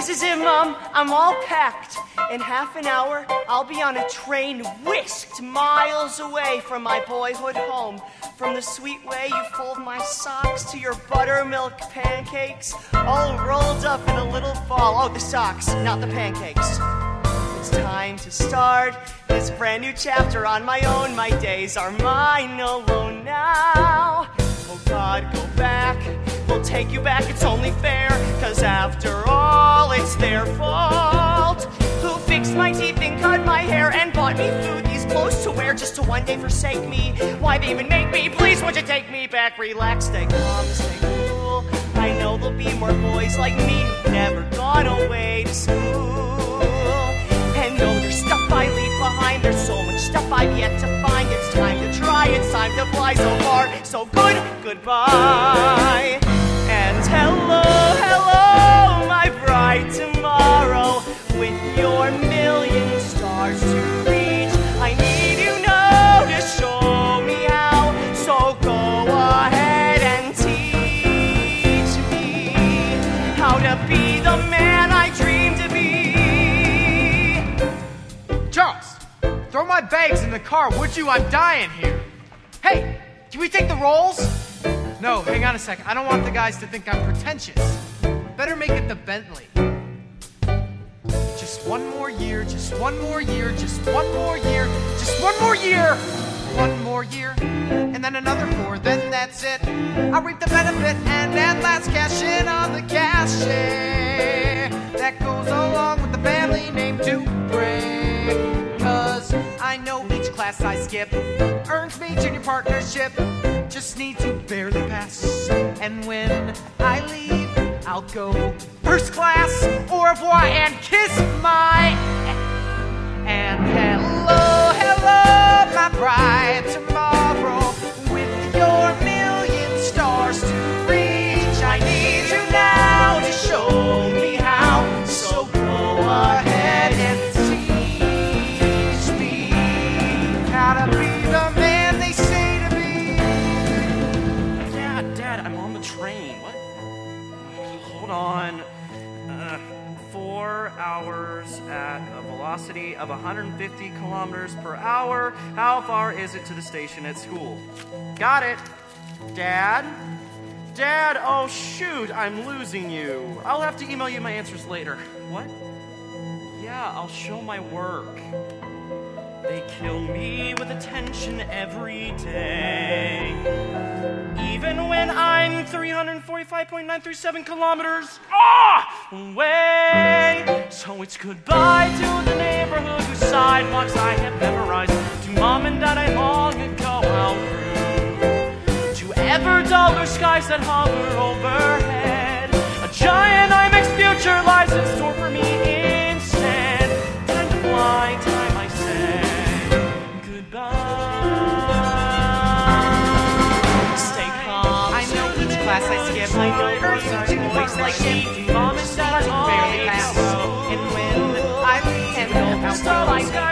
This is it, Mom. I'm all packed. In half an hour, I'll be on a train whisked miles away from my boyhood home. From the sweet way you fold my socks to your buttermilk pancakes, all rolled up in a little ball. Oh, the socks, not the pancakes. It's time to start this brand new chapter on my own. My days are mine alone now. Oh God, go back. We'll take you back, it's only fair. 'Cause after all, it's their fault. Who fixed my teeth and cut my hair and bought me food, these clothes to wear just to one day forsake me? Why they even make me? Please, would you take me back? Relax, stay calm, stay cool. I know there'll be more boys like me who've never gone away to school. And though there's stuff I leave behind, there's so much stuff I've yet to find. It's time to try, it's time to fly. So far, so good, goodbye. And hello, hello, my bright tomorrow. With your million stars to reach, I need you now to show me how. So go ahead and teach me how to be the man I dream to be. Charles, throw my bags in the car, would you? I'm dying here. Hey, can we take the rolls? No, hang on a second. I don't want the guys to think I'm pretentious. Better make it the Bentley. Just one more year, just one more year, just one more year, just one more year. One more year, and then another 4, then that's it. I'll reap the benefit and at last cash in on the cash that goes along with the family name to bring. 'Cause I know each class I skip earns me junior partnership. Just need to barely pass, and when I leave, I'll go first class, au revoir, and kiss my... And hello, hello, my bride tomorrow. With your million stars to reach, I need you now to show me how. So go ahead and teach me how to be the man they say to be. Dad, I'm on the train. What? Hold on. 4 hours at a velocity of 150 kilometers per hour. How far is it to the station at school? Got it. Dad? Dad, oh shoot, I'm losing you. I'll have to email you my answers later. What? Yeah, I'll show my work. They kill me with attention every day. Even when I'm 345.937 kilometers away. So it's goodbye to the neighborhood whose sidewalks I have memorized. To mom and dad I long ago outgrew. To ever duller skies that hover overhead. A giant IMAX future lies in store for me instead. Time to fly, time I say goodbye. Stay calm. I know each class I skip, I know earns me junior partnership. Mom and dad I barely pass, and when I leave, and I'll go